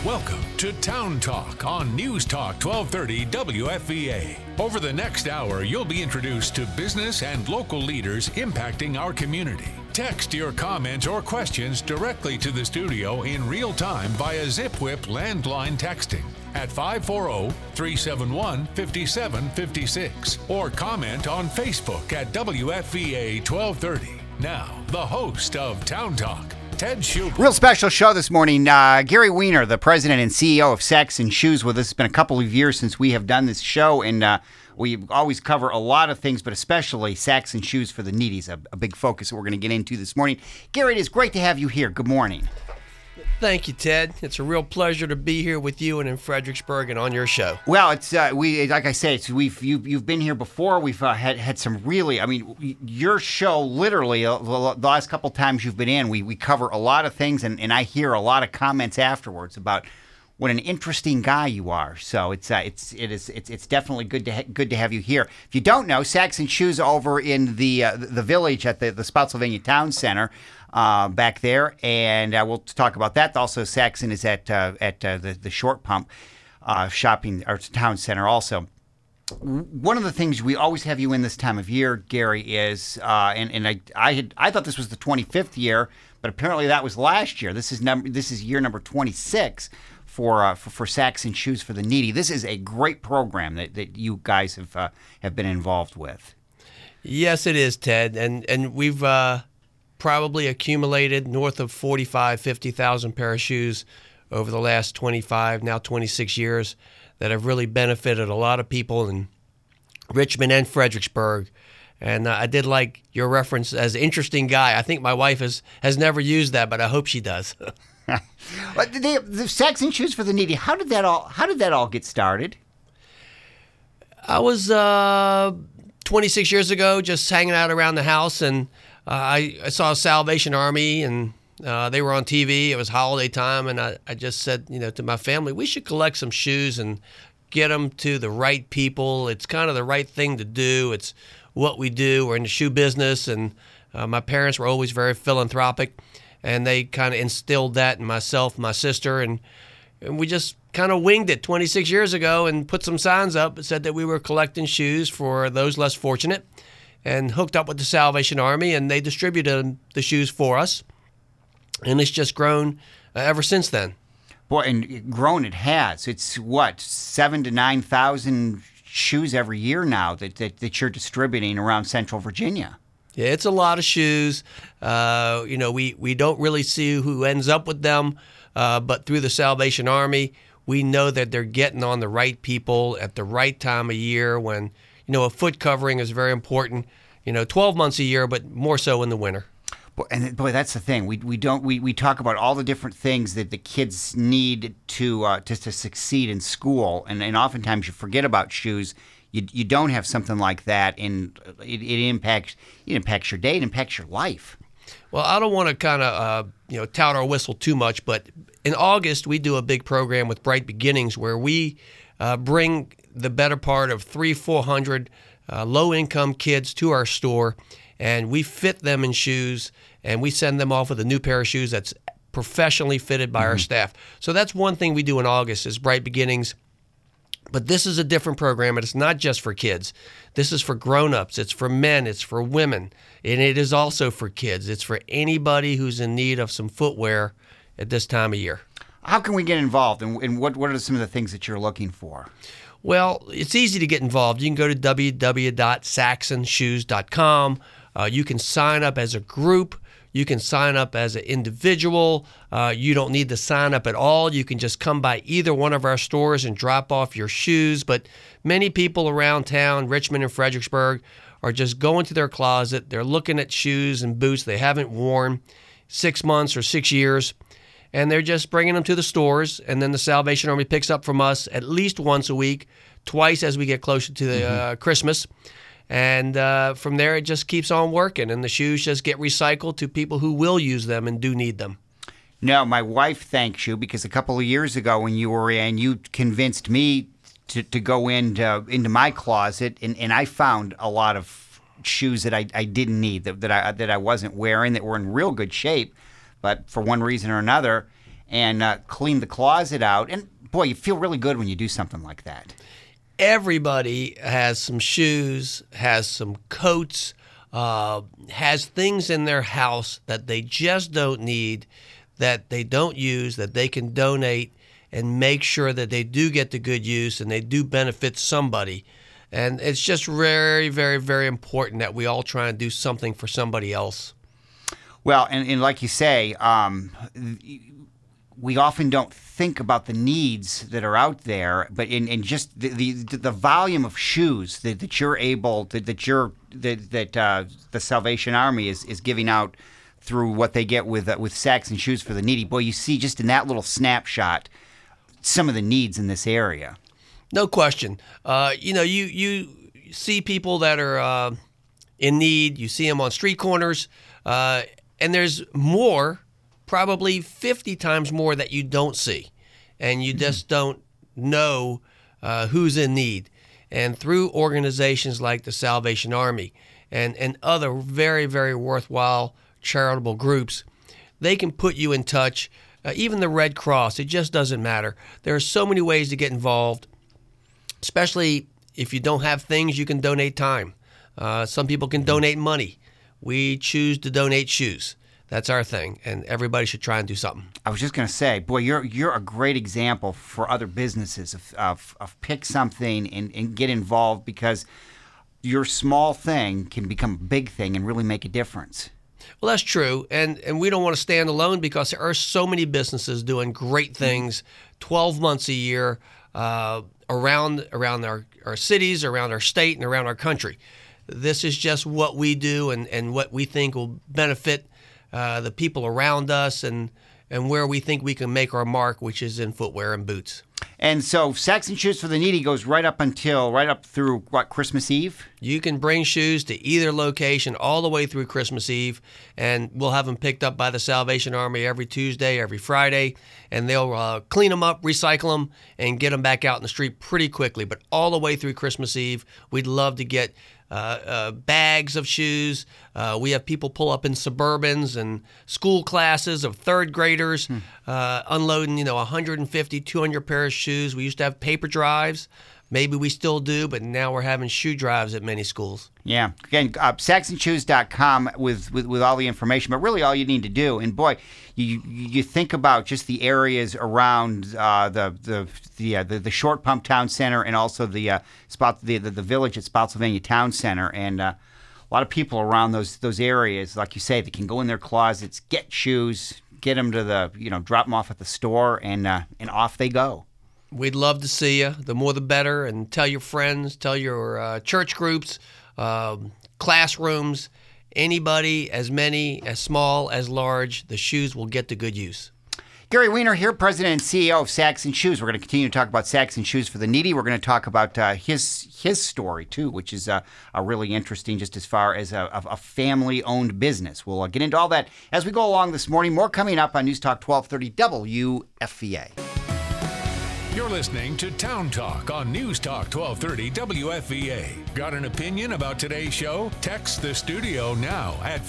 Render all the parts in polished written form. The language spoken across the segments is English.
Welcome to Town Talk on News Talk 1230 WFVA. Over the next hour, you'll be introduced to business and local leaders impacting our community. Text your comments or questions directly to the studio in real time via ZipWhip landline texting at 540-371-5756 or comment on Facebook at WFVA 1230. Now, the host of Town Talk, Ted Schubel. Real special show this morning. Gary Weiner, the president and CEO of Saxon Shoes, with us. It's been a couple of years since we have done this show, and we always cover a lot of things, but especially Saxon Shoes for the Needy is a big focus that we're going to get into this morning. Gary, it is great to have you here. Good morning. Thank you, Ted. It's a real pleasure to be here with you and in Fredericksburg and on your show. Well, it's like I say, you've been here before. We've had some really, your show literally the last couple times you've been in, we cover a lot of things, and I hear a lot of comments afterwards about what an interesting guy you are. So it's definitely good to have you here. If you don't know, Saxon Shoes over in the village at the Spotsylvania Town Center. Back there, and we'll talk about that. Also, Saxon is at the Short Pump shopping or town center. Also, one of the things we always have you in this time of year, Gary, is and I thought this was the 25th year, but apparently that was last year. This is year number 26 for Saxon Shoes for the Needy. This is a great program that you guys have been involved with. Yes, it is, Ted, and we've probably accumulated north of 50,000 pair of shoes over the last 25, now 26 years that have really benefited a lot of people in Richmond and Fredericksburg. And I did like your reference as interesting guy. I think my wife has never used that, but I hope she does. The Saxon Shoes for the Needy, how did that all get started? I was 26 years ago just hanging out around the house, and I saw Salvation Army, and they were on TV. It was holiday time, and I just said, to my family, we should collect some shoes and get them to the right people. It's kind of the right thing to do. It's what we do. We're in the shoe business, and my parents were always very philanthropic, and they kind of instilled that in myself, my sister, and we just kind of winged it 26 years ago and put some signs up that said that we were collecting shoes for those less fortunate, and hooked up with the Salvation Army, and they distributed the shoes for us. And it's just grown ever since then. Boy, and grown it has. It's, 7,000 to 9,000 shoes every year now that you're distributing around Central Virginia. Yeah, it's a lot of shoes. We don't really see who ends up with them, but through the Salvation Army, we know that they're getting on the right people at the right time of year when a foot covering is very important, 12 months a year, but more so in the winter. And boy, that's the thing. We talk about all the different things that the kids need to succeed in school, and oftentimes you forget about shoes. You don't have something like that, and it impacts your day, it impacts your life. Well, I don't want to kind of tout our whistle too much, but in August we do a big program with Bright Beginnings where we bring the better part of 400 low-income kids to our store, and we fit them in shoes, and we send them off with a new pair of shoes that's professionally fitted by our staff. So that's one thing we do in August is Bright Beginnings. But this is a different program, and it's not just for kids. This is for grown-ups. It's for men. It's for women. And it is also for kids. It's for anybody who's in need of some footwear at this time of year. How can we get involved, and what are some of the things that you're looking for? Well, it's easy to get involved. You can go to www.saxonshoes.com. You can sign up as a group. You can sign up as an individual. You don't need to sign up at all. You can just come by either one of our stores and drop off your shoes. But many people around town, Richmond and Fredericksburg, are just going to their closet. They're looking at shoes and boots they haven't worn 6 months or 6 years, and they're just bringing them to the stores. And then the Salvation Army picks up from us at least once a week, twice as we get closer to the Christmas. And from there, it just keeps on working, and the shoes just get recycled to people who will use them and do need them. No, my wife thanks you because a couple of years ago when you were in, you convinced me to go into my closet, and I found a lot of shoes that I didn't need, that I wasn't wearing, that were in real good shape, but for one reason or another. and clean the closet out. And boy, you feel really good when you do something like that. Everybody has some shoes, has some coats, has things in their house that they just don't need, that they don't use, that they can donate and make sure that they do get the good use and they do benefit somebody. And it's just very, very, very important that we all try and do something for somebody else. Well, and like you say, we often don't think about the needs that are out there, but in just the volume of shoes that you're able to, that the Salvation Army is giving out through what they get with Sacks and Shoes for the Needy. Boy, you see just in that little snapshot some of the needs in this area. No question. You see people that are in need. You see them on street corners, and there's more. Probably 50 times more that you don't see, and you just don't know who's in need. And through organizations like the Salvation Army and other very, very worthwhile charitable groups, they can put you in touch. Even the Red Cross, it just doesn't matter. There are so many ways to get involved, especially if you don't have things, you can donate time. Some people can donate money. We choose to donate shoes. That's our thing, and everybody should try and do something. I was just going to say, boy, you're a great example for other businesses of pick something and get involved, because your small thing can become a big thing and really make a difference. Well, that's true, and we don't want to stand alone, because there are so many businesses doing great things 12 months a year around our cities, around our state, and around our country. This is just what we do and what we think will benefit the people around us and where we think we can make our mark, which is in footwear and boots. And so Sacks and Shoes for the Needy goes right up through, Christmas Eve? You can bring shoes to either location all the way through Christmas Eve, and we'll have them picked up by the Salvation Army every Tuesday, every Friday, and they'll clean them up, recycle them, and get them back out in the street pretty quickly. But all the way through Christmas Eve, we'd love to get bags of shoes. We have people pull up in Suburbans and school classes of third graders unloading, 150, 200 pairs of shoes. We used to have paper drives. Maybe we still do, but now we're having shoe drives at many schools. Yeah. Again, sacksandshoes.com with all the information, but really all you need to do, and boy, you think about just the areas around the Short Pump Town Center, and also the village at Spotsylvania Town Center, and a lot of people around those areas, like you say, they can go in their closets, get shoes, get them to drop them off at the store, and off they go. We'd love to see you. The more the better. And tell your friends, tell your church groups, classrooms, anybody, as many, as small, as large, the shoes will get to good use. Gary Weiner here, President and CEO of Sacks and Shoes. We're going to continue to talk about Sacks and Shoes for the Needy. We're going to talk about his story, too, which is a really interesting, just as far as a family-owned business. We'll get into all that as we go along this morning. More coming up on News Talk 1230 WFVA. You're listening to Town Talk on News Talk 1230 WFVA. Got an opinion about today's show? Text the studio now at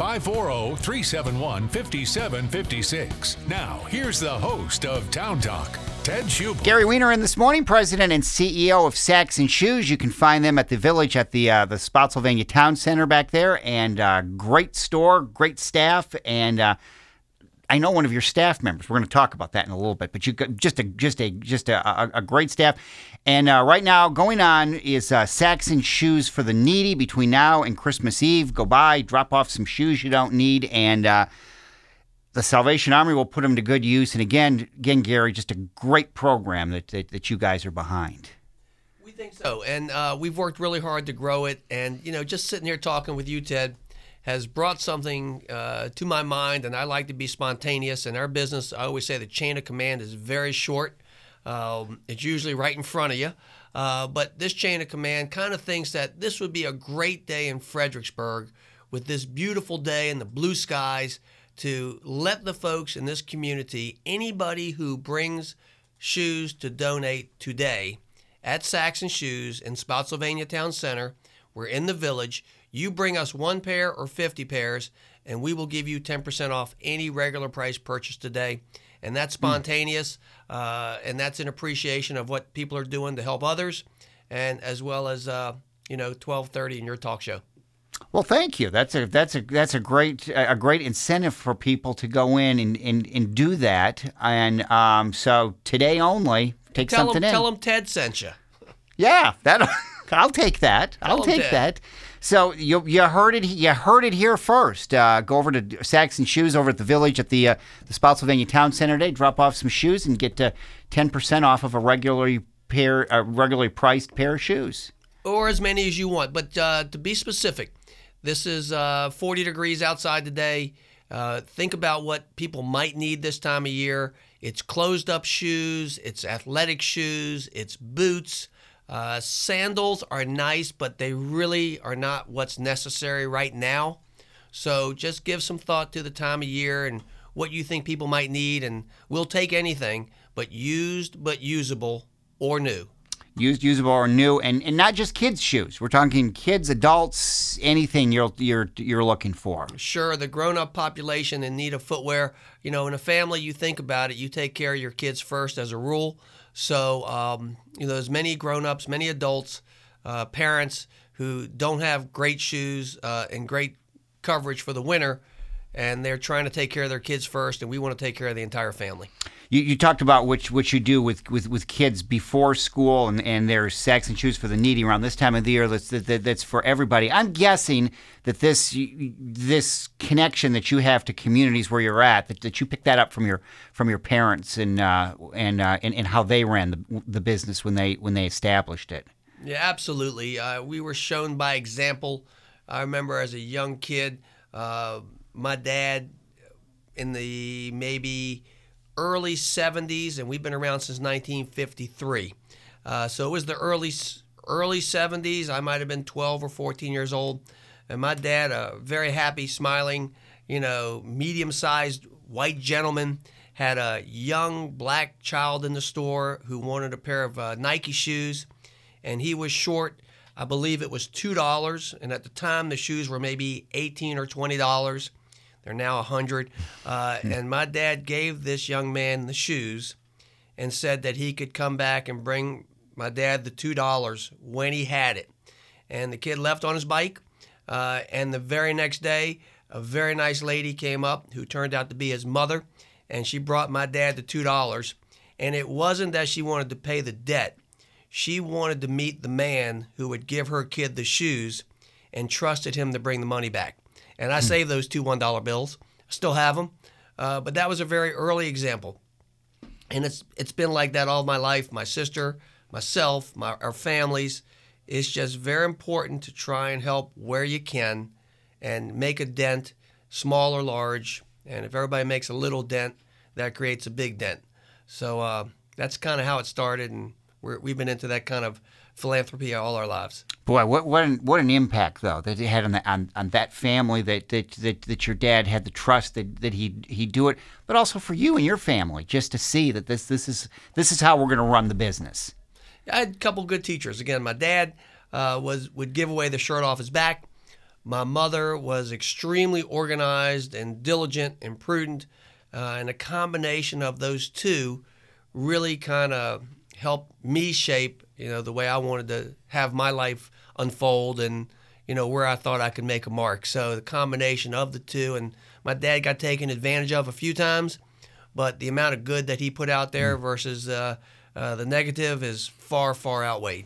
540-371-5756. Now, here's the host of Town Talk, Ted Schubel. Gary Weiner in this morning, President and CEO of Sacks and Shoes. You can find them at the Village at the Spotsylvania Town Center back there, and great store, great staff, and I know one of your staff members. We're going to talk about that in a little bit, but you got just a great staff. And right now, going on is Sacks and Shoes for the Needy. Between now and Christmas Eve, go by, drop off some shoes you don't need, and the Salvation Army will put them to good use. And again, Gary, just a great program that you guys are behind. We think so, and we've worked really hard to grow it. And just sitting here talking with you, Ted, has brought something to my mind, and I like to be spontaneous. In our business, I always say the chain of command is very short. It's usually right in front of you. But this chain of command kind of thinks that this would be a great day in Fredericksburg with this beautiful day and the blue skies to let the folks in this community, anybody who brings shoes to donate today at Sacks and Shoes in Spotsylvania Town Center, we're in the Village. You bring us 1 pair or 50 pairs, and we will give you 10% off any regular price purchase today. and that's spontaneous, and that's an appreciation of what people are doing to help others, and as well as 12:30 in your talk show. Well, thank you. That's a great incentive for people to go in and do that. And so today only, something in. Tell them Ted sent you. Yeah, I'll take that. I'll take that. So you heard it. You heard it here first. Go over to Saxon Shoes over at the Village at the Spotsylvania Town Center today. Drop off some shoes and get 10% off of a regularly priced pair of shoes. Or as many as you want. But to be specific, this is 40 degrees outside today. Think about what people might need this time of year. It's closed-up shoes. It's athletic shoes. It's boots. Sandals are nice, but they really are not what's necessary right now. So just give some thought to the time of year and what you think people might need, and we'll take anything, but used, but usable, or new. Used, usable, or new, and not just kids' shoes. We're talking kids, adults, anything you're looking for. Sure, the grown-up population in need of footwear. In a family, you think about it, you take care of your kids first as a rule. So, there's many grown-ups, many adults, parents who don't have great shoes and great coverage for the winter, and they're trying to take care of their kids first, and we want to take care of the entire family. You talked about what you do with kids before school, and there's Saxon Shoes for the needy around this time of the year. That's for everybody. I'm guessing that this connection that you have to communities where you're at, that you pick that up from your parents and how they ran the business when they established it. Yeah, absolutely. We were shown by example. I remember as a young kid, my dad in the maybe early 70s, and we've been around since 1953. So it was the early 70s. I might have been 12 or 14 years old. And my dad, a very happy, smiling, medium-sized white gentleman, had a young black child in the store who wanted a pair of Nike shoes. And he was short, I believe it was $2. And at the time, the shoes were maybe $18 or $20. They're now $100. And my dad gave this young man the shoes and said that he could come back and bring my dad the $2 when he had it. And the kid left on his bike. And the very next day, a very nice lady came up who turned out to be his mother. And she brought my dad the $2. And it wasn't that she wanted to pay the debt. She wanted to meet the man who would give her kid the shoes and trusted him to bring the money back. And I saved those two $1 bills. I still have them. But that was a very early example. And it's been like that all my life. My sister, myself, our families. It's just very important to try and help where you can and make a dent, small or large. And if everybody makes a little dent, that creates a big dent. So that's kind of how it started. And we've been into that kind of philanthropy all our lives. Boy, what an impact though that it had on that family, that your dad had the trust that he'd do it, but also for you and your family, just to see that this is how we're going to run the business. I had a couple good teachers. Again, my dad would give away the shirt off his back. My mother was extremely organized and diligent and prudent, and a combination of those two really kind of helped me shape, the way I wanted to have my life unfold and, where I thought I could make a mark. So the combination of the two, and my dad got taken advantage of a few times, but the amount of good that he put out there versus the negative is far, far outweighed.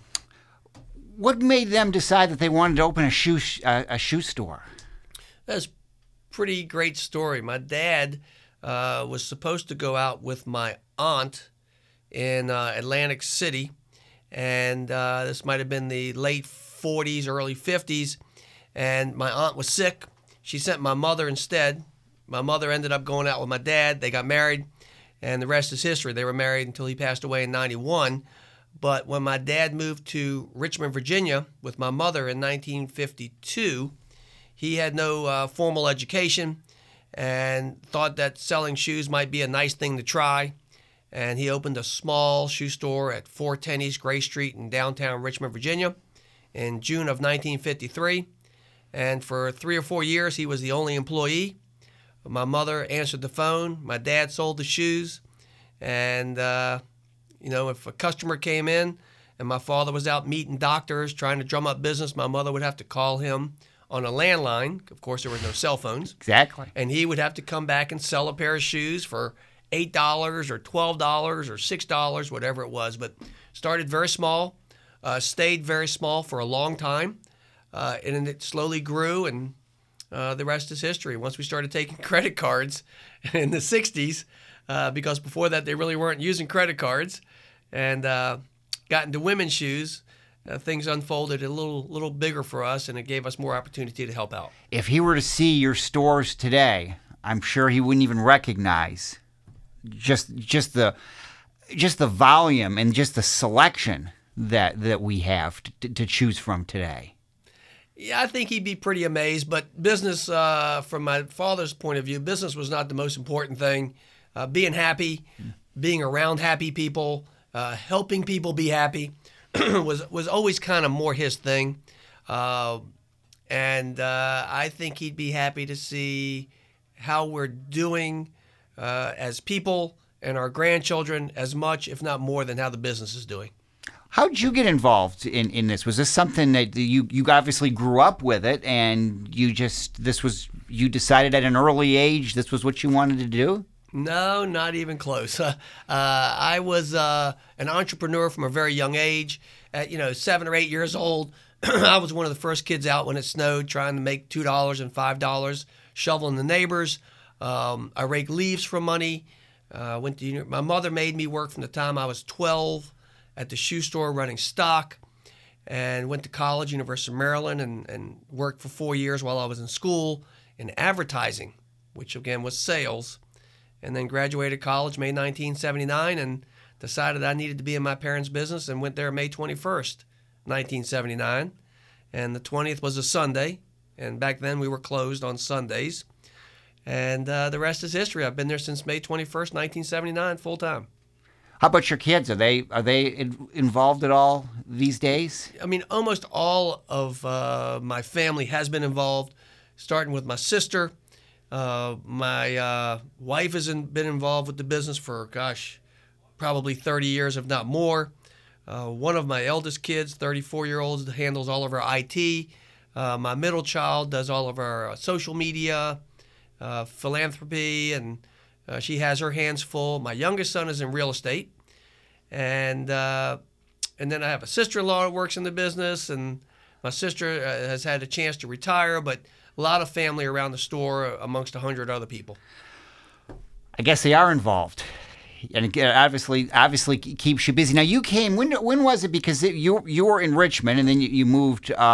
What made them decide that they wanted to open a shoe store? That's a pretty great story. My dad was supposed to go out with my aunt in Atlantic City, and this might have been the late 40s, early 50s, and my aunt was sick. She sent my mother instead. My mother ended up going out with my dad. They got married, and the rest is history. They were married until he passed away in 91. But when my dad moved to Richmond, Virginia with my mother in 1952, he had no formal education and thought that selling shoes might be a nice thing to try. And he opened a small shoe store at 410 East Gray Street in downtown Richmond, Virginia in June of 1953. And for 3 or 4 years, he was the only employee. My mother answered the phone. My dad sold the shoes. And, if a customer came in and my father was out meeting doctors, trying to drum up business, my mother would have to call him on a landline. Of course, there were no cell phones. Exactly. And he would have to come back and sell a pair of shoes for $8 or $12 or $6, whatever it was. But started very small, stayed very small for a long time, and then it slowly grew, and the rest is history. Once we started taking credit cards in the 60s, because before that they really weren't using credit cards, and got into women's shoes, things unfolded a little bigger for us, and it gave us more opportunity to help out. If he were to see your stores today, I'm sure he wouldn't even recognize just the volume and just the selection that we have to choose from today. Yeah, I think he'd be pretty amazed. But business, from my father's point of view, business was not the most important thing. Being happy, being around happy people, helping people be happy was always kind of more his thing. And I think he'd be happy to see how we're doing as people and our grandchildren as much, if not more, than how the business is doing. How did you get involved in this? Was this something that you obviously grew up with it, and you decided at an early age this was what you wanted to do? No, not even close. I was an entrepreneur from a very young age. At 7 or 8 years old, I was one of the first kids out when it snowed, trying to make $2 and $5, shoveling the neighbors. I raked leaves for money. My mother made me work from the time I was 12 at the shoe store running stock, and went to college, University of Maryland, and worked for 4 years while I was in school in advertising, which again was sales. And then graduated college May 1979 and decided I needed to be in my parents' business, and went there May 21st, 1979. And the 20th was a Sunday, and back then we were closed on Sundays. And the rest is history. I've been there since May 21st, 1979, full time. How about your kids? Are they involved at all these days? I mean, almost all of my family has been involved, starting with my sister. My wife has been involved with the business for, probably 30 years, if not more. One of my eldest kids, 34-year-old, handles all of our IT. My middle child does all of our social media, philanthropy, and she has her hands full. My youngest son is in real estate. And then I have a sister-in-law that works in the business, and my sister has had a chance to retire, but a lot of family around the store amongst 100 other people. I guess they are involved, and it obviously keeps you busy. Now, you came. When was it? Because you were in Richmond, and then you moved. In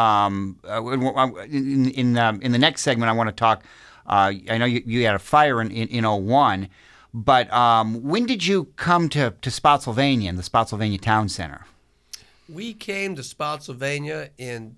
the next segment, I want to talk. I know you had a fire in 01, but when did you come to Spotsylvania, in the Spotsylvania Town Center? We came to Spotsylvania in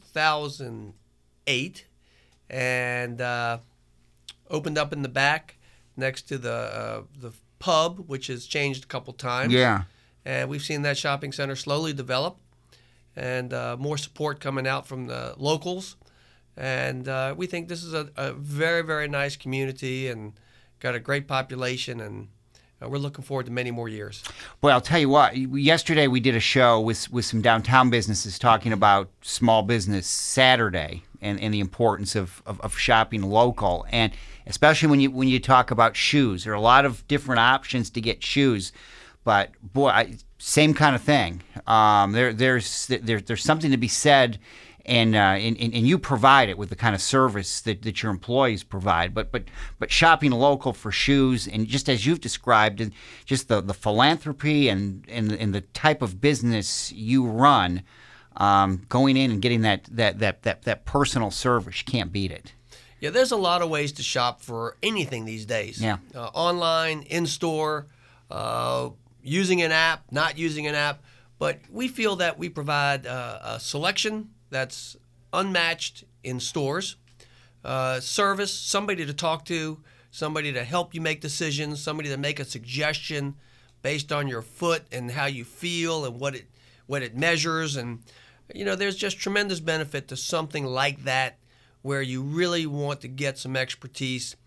2008. And opened up in the back next to the pub, which has changed a couple times. Yeah. And we've seen that shopping center slowly develop, and more support coming out from the locals. And we think this is a very, very nice community and got a great population, and we're looking forward to many more years. Well, I'll tell you what. Yesterday we did a show with some downtown businesses talking about Small Business Saturday and the importance of shopping local, and especially when you talk about shoes. There are a lot of different options to get shoes, but boy, same kind of thing. There's something to be said. And you provide it with the kind of service that your employees provide, but shopping local for shoes, and just as you've described, and just the philanthropy and the type of business you run, going in and getting that personal service, you can't beat it. Yeah, there's a lot of ways to shop for anything these days. Yeah, online, in store, using an app, not using an app, but we feel that we provide a selection that's unmatched in stores, service, somebody to talk to, somebody to help you make decisions, somebody to make a suggestion based on your foot and how you feel and what it measures. And there's just tremendous benefit to something like that, where you really want to get some expertise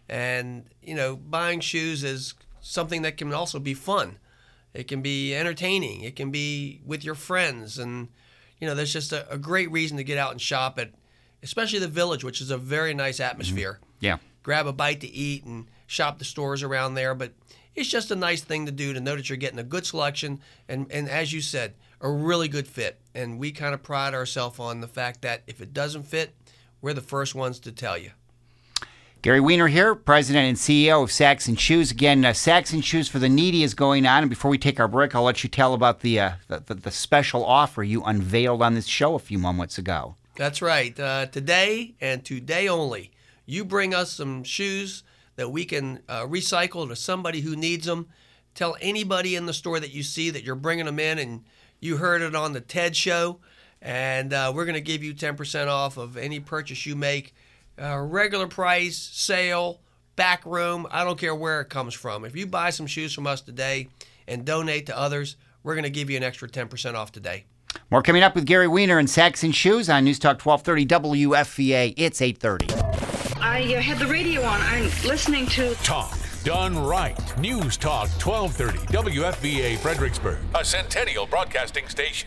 And, buying shoes is something that can also be fun. It can be entertaining. It can be with your friends. And, there's just a great reason to get out and shop at, especially the Village, which is a very nice atmosphere. Mm-hmm. Yeah. Grab a bite to eat and shop the stores around there. But it's just a nice thing to do, to know that you're getting a good selection and as you said, a really good fit. And we kind of pride ourselves on the fact that if it doesn't fit, we're the first ones to tell you. Gary Weiner here, President and CEO of Saxon Shoes. Again, Saxon Shoes for the Needy is going on. And before we take our break, I'll let you tell about the special offer you unveiled on this show a few moments ago. That's right. Today and today only, you bring us some shoes that we can recycle to somebody who needs them. Tell anybody in the store that you see that you're bringing them in and you heard it on the TED Show. And we're going to give you 10% off of any purchase you make. Regular price, sale, back room, I don't care where it comes from. If you buy some shoes from us today and donate to others, we're going to give you an extra 10% off today. More coming up with Gary Weiner and Saxon Shoes on News Talk 1230 WFVA. It's 8:30. I had the radio on. I'm listening to Talk done right. News Talk 1230 WFVA Fredericksburg, a Centennial Broadcasting station.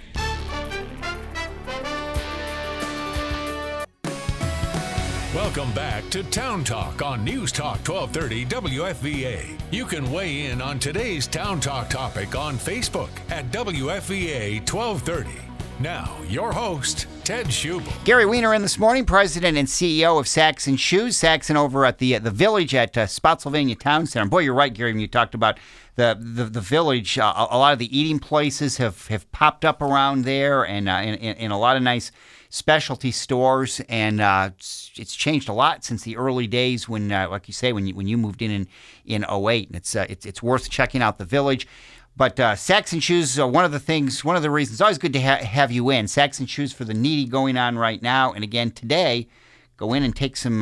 Welcome back to Town Talk on News Talk 1230 WFVA. You can weigh in on today's Town Talk topic on Facebook at WFVA 1230. Now, your host, Ted Schubel. Gary Weiner in this morning, President and CEO of Saxon Shoes. Saxon over at the Village at Spotsylvania Town Center. And boy, you're right, Gary, when you talked about the Village. A lot of the eating places have popped up around there, and in a lot of nice specialty stores, and it's changed a lot since the early days when, like you say, when you moved in 08, and it's worth checking out the Village. But Saxon Shoes, one of the reasons, it's always good to have you in. Saxon Shoes for the Needy going on right now, and again today, go in and take a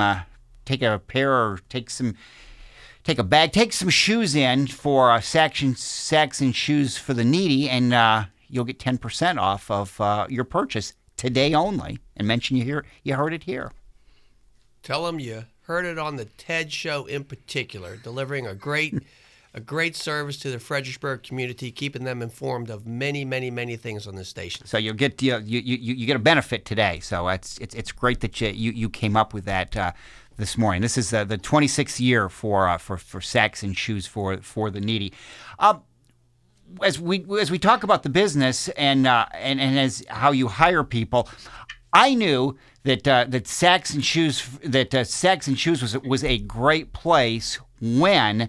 bag, take some shoes in for Saxon Shoes for the Needy, and you'll get 10% off of your purchase today only, and mention you heard it here. Tell them you heard it on the TED Show in particular, delivering a great service to the Fredericksburg community, keeping them informed of many, many, many things on this station. So you'll get you get a benefit today. So it's great that you came up with that this morning. This is the 26th year for Saxon Shoes for the Needy. As we talk about the business and as how you hire people, I knew that Saxon Shoes was a great place when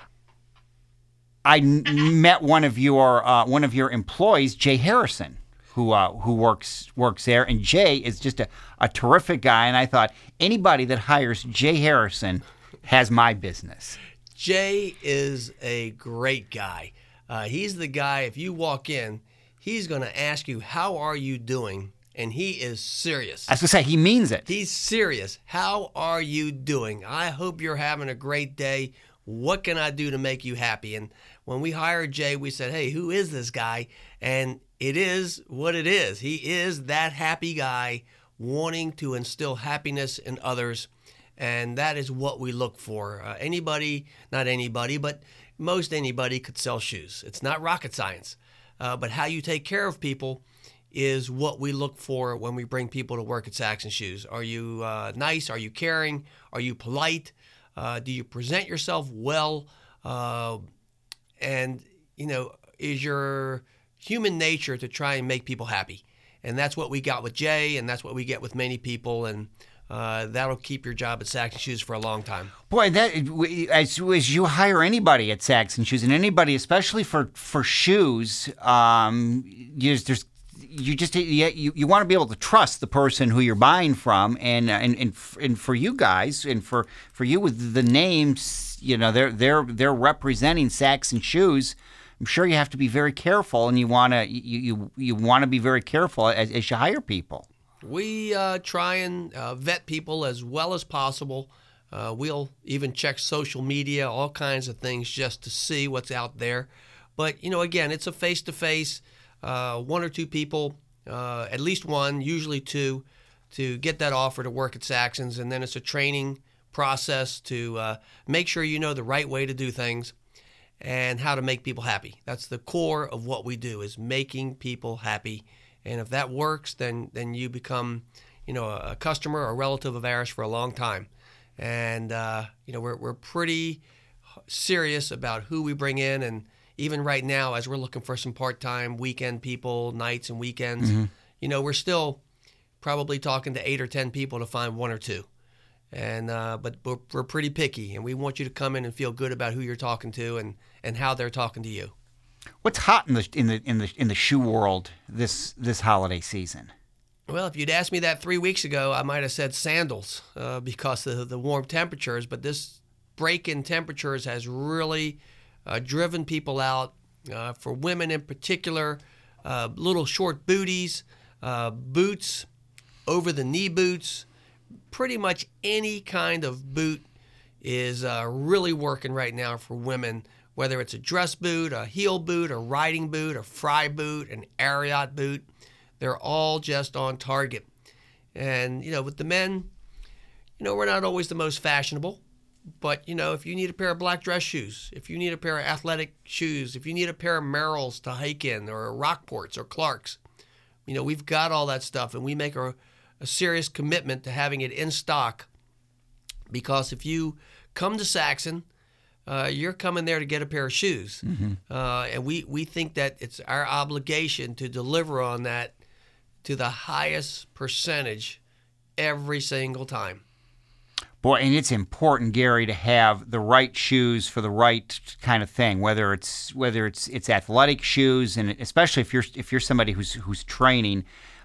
I met one of your employees, Jay Harrison, who works there, and Jay is just a terrific guy. And I thought anybody that hires Jay Harrison has my business. Jay is a great guy. He's the guy, if you walk in, he's going to ask you, how are you doing? And he is serious. I was going to say, he means it. He's serious. How are you doing? I hope you're having a great day. What can I do to make you happy? And when we hired Jay, we said, hey, who is this guy? And it is what it is. He is that happy guy wanting to instill happiness in others. And that is what we look for. Not anybody, but most anybody could sell shoes. It's not rocket science. But how you take care of people is what we look for when we bring people to work at Saxon Shoes. Are you nice? Are you caring? Are you polite? Do you present yourself well? And, is your human nature to try and make people happy? And that's what we got with Jay, and that's what we get with many people, and that'll keep your job at Saxon Shoes for a long time. Boy, as you hire anybody at Saxon Shoes, and anybody, especially for shoes, you want to be able to trust the person who you're buying from, and for you guys, and for you with the names, they're representing Saxon Shoes. I'm sure you have to be very careful, and you want to be very careful as you hire people. We try and vet people as well as possible. We'll even check social media, all kinds of things, just to see what's out there. But, again, it's a face-to-face, one or two people, at least one, usually two, to get that offer to work at Saxon's. And then it's a training process to make sure you know the right way to do things and how to make people happy. That's the core of what we do, is making people happy. And if that works, then you become, a customer or a relative of ours for a long time. And we're pretty serious about who we bring in, and even right now, as we're looking for some part-time weekend people, nights and weekends, we're still probably talking to 8 or 10 people to find 1 or 2. And but we're pretty picky, and we want you to come in and feel good about who you're talking to and how they're talking to you. What's hot in the shoe world this holiday season? Well, if you'd asked me that 3 weeks ago, I might have said sandals because of the warm temperatures. But this break in temperatures has really driven people out. For women in particular, little short booties, boots, over-the-knee boots. Pretty much any kind of boot is really working right now for women, whether it's a dress boot, a heel boot, a riding boot, a fry boot, an Ariat boot. They're all just on target. And, with the men, we're not always the most fashionable. But, if you need a pair of black dress shoes, if you need a pair of athletic shoes, if you need a pair of Merrells to hike in, or Rockports or Clarks, we've got all that stuff. And we make a serious commitment to having it in stock, because if you come to Saxon, you're coming there to get a pair of shoes. And we think that it's our obligation to deliver on that to the highest percentage every single time. Boy, and it's important, Gary, to have the right shoes for the right kind of thing. Whether it's athletic shoes, and especially if you're somebody who's training,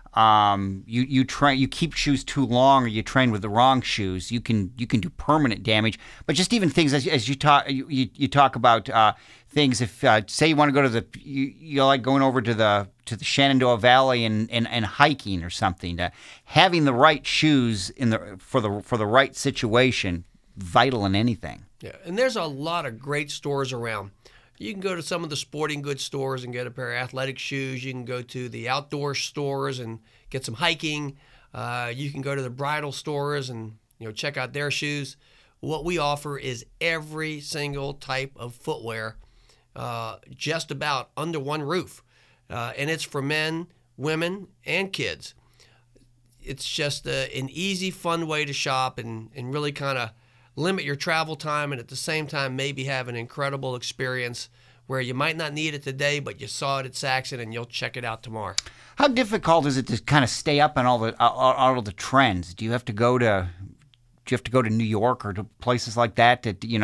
you keep shoes too long, or you train with the wrong shoes, you can do permanent damage. But just even things as you talk about things. If say you want to go to you like going over to the Shenandoah Valley and hiking or something, having the right shoes for the right situation, vital in anything. Yeah, and there's a lot of great stores around. You can go to some of the sporting goods stores and get a pair of athletic shoes. You can go to the outdoor stores and get some hiking. You can go to the bridal stores and check out their shoes. What we offer is every single type of footwear, just about under one roof. And it's for men, women, and kids. It's just an easy, fun way to shop and really kind of limit your travel time, and at the same time maybe have an incredible experience where you might not need it today, but you saw it at Saxon and you'll check it out tomorrow. How difficult is it to kind of stay up on all the trends? Do you have to go to New York or to places like that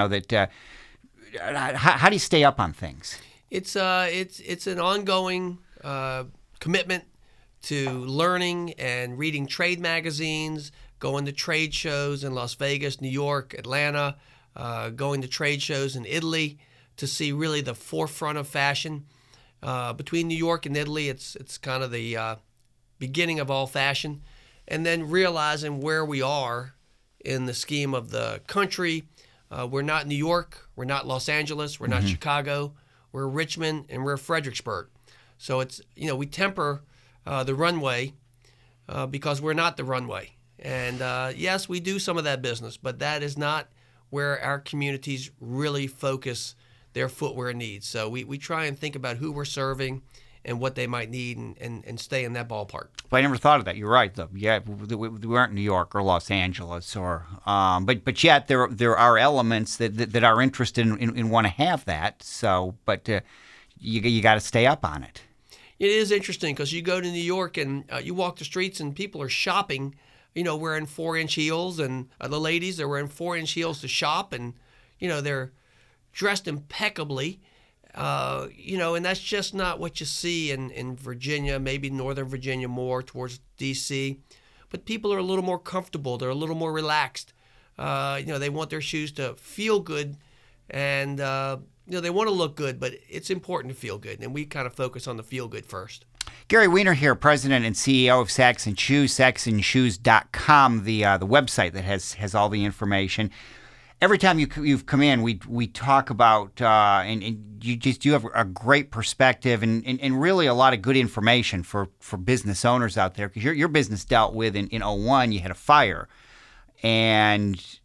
how do you stay up on things? It's an ongoing commitment to learning and reading trade magazines, going to trade shows in Las Vegas, New York, Atlanta, going to trade shows in Italy to see really the forefront of fashion. Between New York and Italy, it's kind of the beginning of all fashion. And then realizing where we are in the scheme of the country. We're not New York, we're not Los Angeles, we're not Chicago, we're Richmond, and we're Fredericksburg. So it's, we temper the runway because we're not the runway. And yes, we do some of that business, but that is not where our communities really focus their footwear needs. So we try and think about who we're serving and what they might need and stay in that ballpark. Well, I never thought of that. You're right, though. Yeah, we aren't New York or Los Angeles, or but yet there are elements that are interested in want to have that. So, but you got to stay up on it. It is interesting because you go to New York and you walk the streets and people are shopping, wearing 4-inch heels, and the ladies are wearing 4-inch heels to shop, and they're dressed impeccably. And that's just not what you see in Virginia, maybe Northern Virginia more towards D.C. But people are a little more comfortable. They're a little more relaxed. They want their shoes to feel good, and they want to look good, but it's important to feel good, and we kind of focus on the feel good first. Gary Weiner here, President and CEO of Saxon Shoes, saxonshoes.com, the website that has all the information. Every time you've come in, we talk about and you have a great perspective and really a lot of good information for business owners out there, because your business dealt with in 2001, you had a fire, and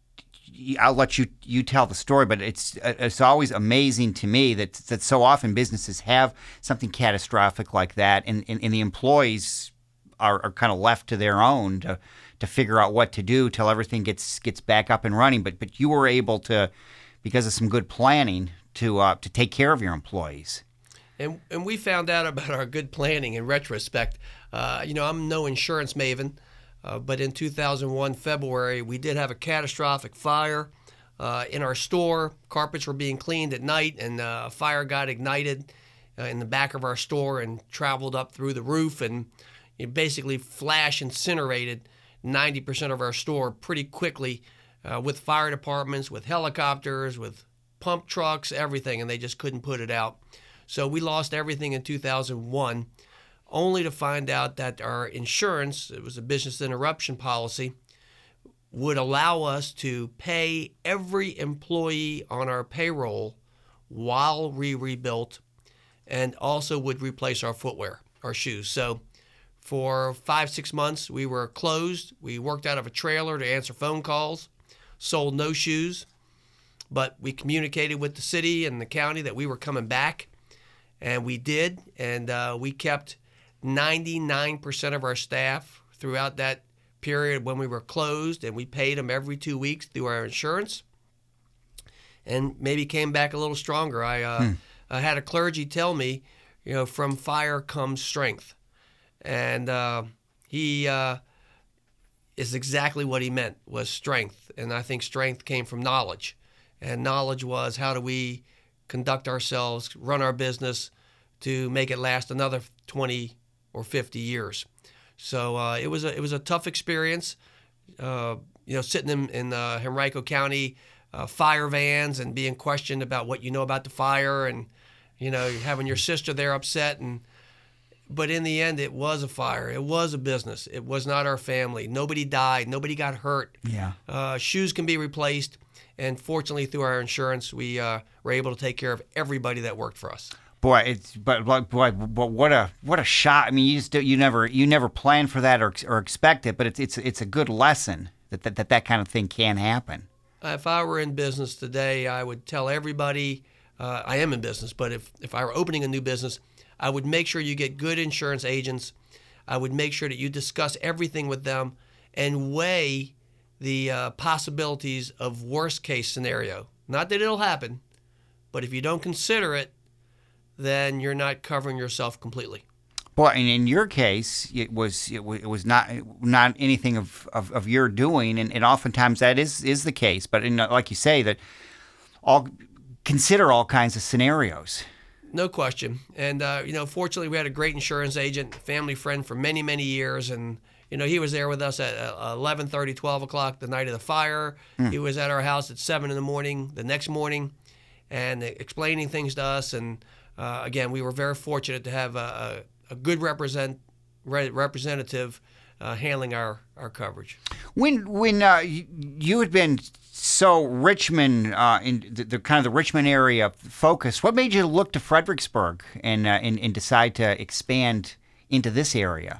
I'll let you tell the story, but it's always amazing to me that so often businesses have something catastrophic like that, and the employees are kind of left to their own to figure out what to do till everything gets back up and running. But you were able to, because of some good planning, to take care of your employees. And we found out about our good planning in retrospect. I'm no insurance maven, but in 2001 February, we did have a catastrophic fire in our store. Carpets were being cleaned at night, and a fire got ignited in the back of our store and traveled up through the roof, and it basically flash incinerated 90% of our store pretty quickly, with fire departments, with helicopters, with pump trucks, everything, and they just couldn't put it out. So we lost everything in 2001, only to find out that our insurance, it was a business interruption policy, would allow us to pay every employee on our payroll while we rebuilt, and also would replace our footwear, our shoes. So for 5-6 months, we were closed. We worked out of a trailer to answer phone calls, sold no shoes, but we communicated with the city and the county that we were coming back, and we did, and we kept 99% of our staff throughout that period when we were closed, and we paid them every 2 weeks through our insurance, and maybe came back a little stronger. I had a clergy tell me, from fire comes strength. And he is exactly what he meant, was strength. And I think strength came from knowledge. And knowledge was, how do we conduct ourselves, run our business to make it last another 20 or 50 years. So it was a tough experience, sitting in Henrico County fire vans and being questioned about what you know about the fire, and having your sister there upset. But in the end, it was a fire. It was a business. It was not our family. Nobody died. Nobody got hurt. Yeah. Shoes can be replaced. And fortunately, through our insurance, we were able to take care of everybody that worked for us. Boy, but what a shot! I mean, you never plan for that or expect it, but it's a good lesson that kind of thing can happen. If I were in business today, I would tell everybody. I am in business, but if I were opening a new business, I would make sure you get good insurance agents. I would make sure that you discuss everything with them and weigh the possibilities of worst case scenario. Not that it'll happen, but if you don't consider it, then you're not covering yourself completely. Boy, and in your case, it was not anything of your doing, and oftentimes that is the case. But like you say, that consider all kinds of scenarios. No question. And, fortunately, we had a great insurance agent, family friend for many, many years. And, he was there with us at 11:30, 12 o'clock the night of the fire. He was at our house at 7 in the morning the next morning and explaining things to us. And, again, we were very fortunate to have a good representative handling our coverage. When you had been so Richmond in the kind of the Richmond area focus, what made you look to Fredericksburg and decide to expand into this area?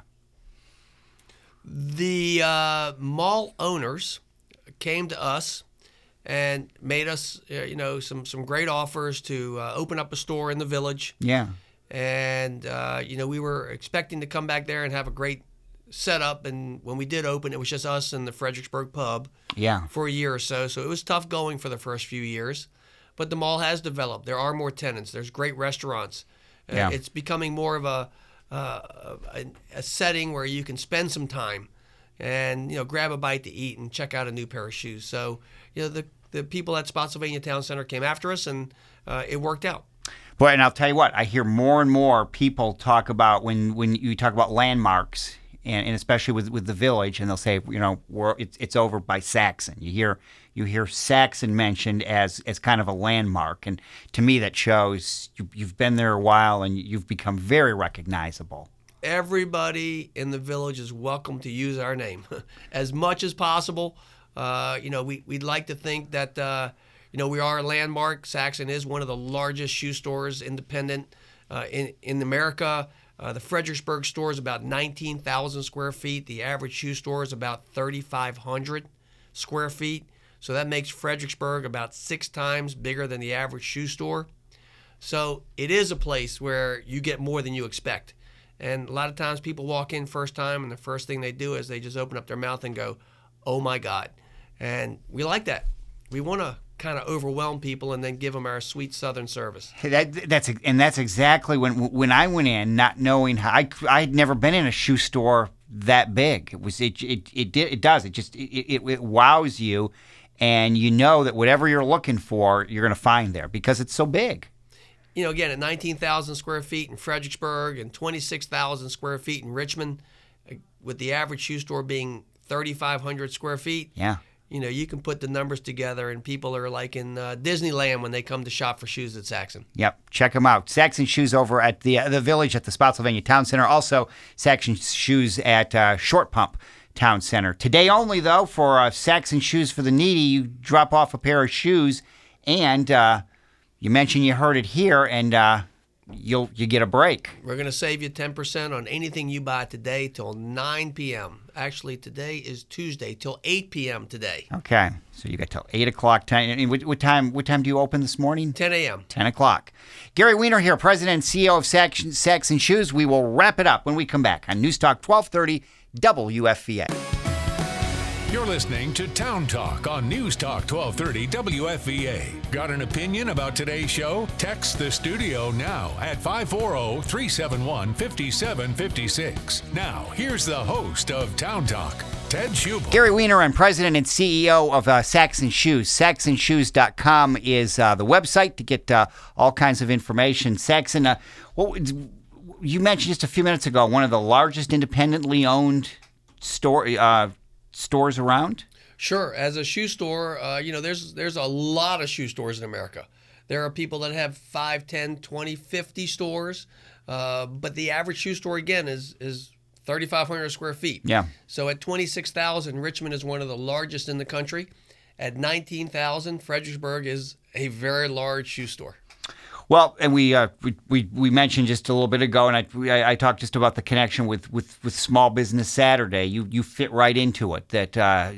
The mall owners came to us and made us some great offers to open up a store in the village. Yeah. And we were expecting to come back there and have a great setup, and when we did open, it was just us and the Fredericksburg pub. Yeah. For a year or so. So it was tough going for the first few years, but the mall has developed. There are more tenants. There's great restaurants. Yeah. It's becoming more of a setting where you can spend some time and grab a bite to eat and check out a new pair of shoes. So the people at Spotsylvania Town Center came after us, and it worked out. Boy, and I'll tell you what, I hear more and more people talk about when you talk about landmarks, and especially with the village, and they'll say, it's over by Saxon. You hear Saxon mentioned as kind of a landmark, and to me that shows you've been there a while and you've become very recognizable. Everybody in the village is welcome to use our name as much as possible. We'd like to think that we are a landmark. Saxon is one of the largest shoe stores, independent, in America. The Fredericksburg store is about 19,000 square feet. The average shoe store is about 3,500 square feet. So that makes Fredericksburg about 6 times bigger than the average shoe store. So it is a place where you get more than you expect. And a lot of times people walk in first time, and the first thing they do is they just open up their mouth and go, "Oh my God." And we like that. We want to kind of overwhelm people and then give them our sweet Southern service. That's exactly when I went in, not knowing how I'd never been in a shoe store that big. It wows you, and you know that whatever you're looking for, you're going to find there because it's so big. You know, again, at 19,000 square feet in Fredericksburg and 26,000 square feet in Richmond, with the average shoe store being 3,500 square feet. Yeah. You know, you can put the numbers together, and people are like in Disneyland when they come to shop for shoes at Saxon. Yep, check them out. Saxon Shoes over at the Village at the Spotsylvania Town Center. Also, Saxon Shoes at Short Pump Town Center. Today only, though, for Saxon Shoes for the Needy, you drop off a pair of shoes, and you mentioned you heard it here, and you get a break. We're going to save you 10% on anything you buy today till 9 p.m. Actually, today is Tuesday, till 8 p.m. today. Okay, so you got till 8 o'clock. What time do you open this morning? 10 a.m. 10 o'clock. Gary Weiner here, President and CEO of Saxon Shoes. We will wrap it up when we come back on News Talk 1230 WFVA. You're listening to Town Talk on News Talk 1230 WFVA. Got an opinion about today's show? Text the studio now at 540-371-5756. Now, here's the host of Town Talk, Ted Schubel. Gary Weiner, I'm President and CEO of Saxon Shoes. SaxonShoes.com is the website to get all kinds of information. Saxon, you mentioned just a few minutes ago, one of the largest independently owned stores around? Sure. As a shoe store, there's a lot of shoe stores in America. There are people that have 5, 10, 20, 50 stores, but the average shoe store, again, is 3,500 square feet. Yeah. So at 26,000, Richmond is one of the largest in the country. At 19,000, Fredericksburg is a very large shoe store. Well, and we mentioned just a little bit ago, and I talked just about the connection with Small Business Saturday. You fit right into it. That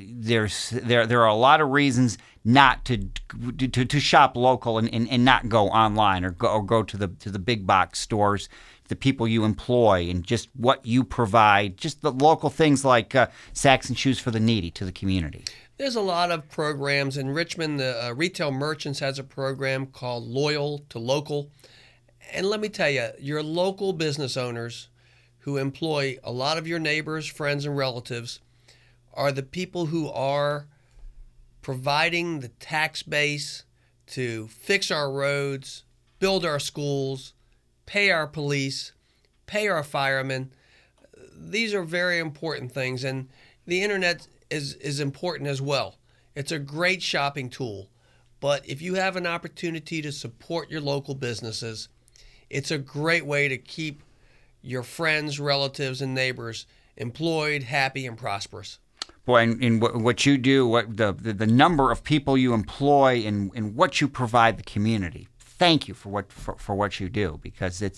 there are a lot of reasons not to shop local and not go online or go to the big box stores, the people you employ, and just what you provide. Just the local things like Saxon Shoes for the Needy to the community. There's a lot of programs. In Richmond, the Retail Merchants has a program called Loyal to Local. And let me tell you, your local business owners who employ a lot of your neighbors, friends, and relatives are the people who are providing the tax base to fix our roads, build our schools, pay our police, pay our firemen. These are very important things. And the internet is important as well. It's a great shopping tool. But if you have an opportunity to support your local businesses, it's a great way to keep your friends, relatives, and neighbors employed, happy, and prosperous. Boy, and what you do, what the number of people you employ, and what you provide the community. Thank you for what you do, because I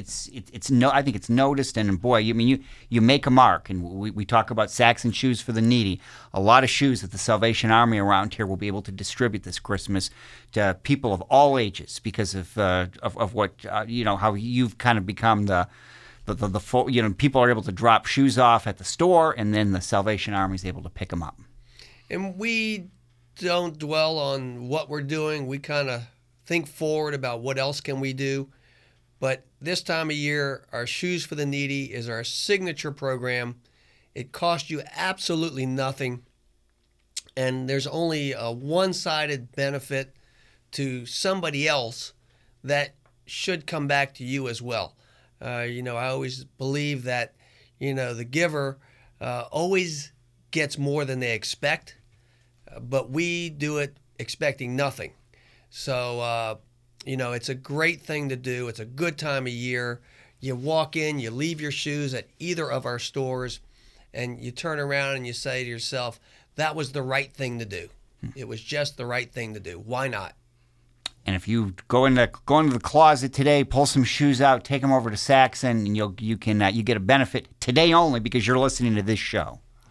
think it's noticed, and boy, I mean you make a mark. And we talk about Saxon Shoes for the Needy. A lot of shoes that the Salvation Army around here will be able to distribute this Christmas to people of all ages because of what how you've kind of become the full, people are able to drop shoes off at the store, and then the Salvation Army is able to pick them up. And we don't dwell on what we're doing. We kind of think forward about what else can we do. But this time of year, our Shoes for the Needy is our signature program. It costs you absolutely nothing, and there's only a one-sided benefit to somebody else that should come back to you as well. I always believe that, the giver always gets more than they expect, but we do it expecting nothing. So, it's a great thing to do. It's a good time of year. You walk in, you leave your shoes at either of our stores, and you turn around and you say to yourself, that was the right thing to do. It was just the right thing to do. Why not? And if you go into the closet today, pull some shoes out, take them over to Saxon, and you get a benefit today only because you're listening to this show.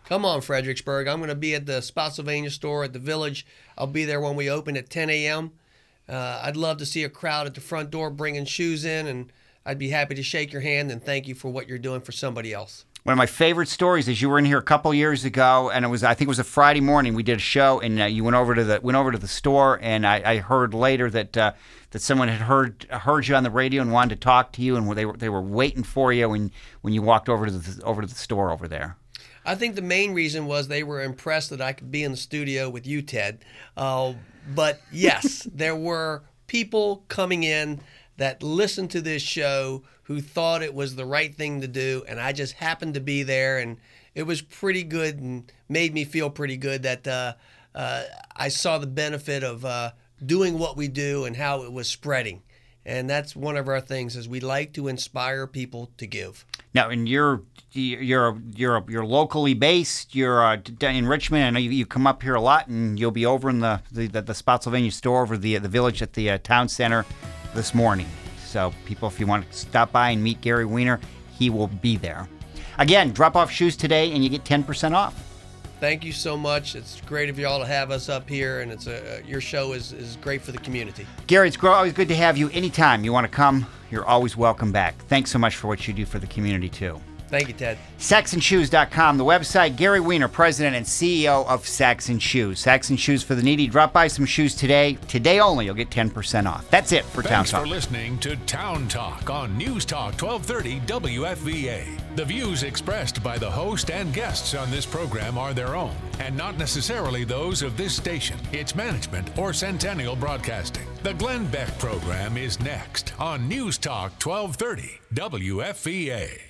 Come on, Fredericksburg. I'm going to be at the Spotsylvania store at the Village. I'll be there when we open at 10 a.m. I'd love to see a crowd at the front door bringing shoes in, and I'd be happy to shake your hand and thank you for what you're doing for somebody else. One of my favorite stories is you were in here a couple years ago, and I think it was a Friday morning. We did a show, and you went over to the store, and I heard later that someone had heard you on the radio and wanted to talk to you, and they were waiting for you when you walked over to the store over there. I think the main reason was they were impressed that I could be in the studio with you, Ted. But yes, there were people coming in that listened to this show who thought it was the right thing to do, and I just happened to be there, and it was pretty good and made me feel pretty good that I saw the benefit of doing what we do and how it was spreading. And that's one of our things, is we like to inspire people to give. Now, and you're locally based. You're in Richmond. I know you come up here a lot, and you'll be over in the Spotsylvania store over the Village at the town center this morning. So people, if you want to stop by and meet Gary Weiner, he will be there. Again, drop off shoes today, and you get 10% off. Thank you so much. It's great of y'all to have us up here, and your show is great for the community. Gary, it's always good to have you. Anytime you want to come, you're always welcome back. Thanks so much for what you do for the community, too. Thank you, Ted. SaxonShoes.com, the website. Gary Weiner, President and CEO of Saxon Shoes. Saxon Shoes for the needy. Drop by some shoes today. Today only, you'll get 10% off. That's it for Town Talk. Thanks for listening to Town Talk on News Talk 1230 WFVA. The views expressed by the host and guests on this program are their own, and not necessarily those of this station, its management, or Centennial Broadcasting. The Glenn Beck program is next on News Talk 1230 WFVA.